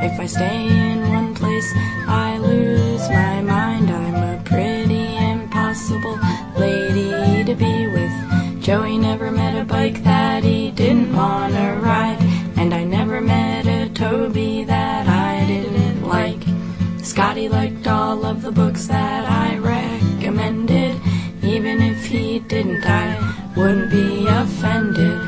If I stay in one place, I lose my mind. I'm a pretty impossible lady to be with. Joey never met a bike that he didn't want to ride, and I never met a Toby that I didn't like. Scotty liked all of the books that I recommended. Even if he didn't, I wouldn't be offended.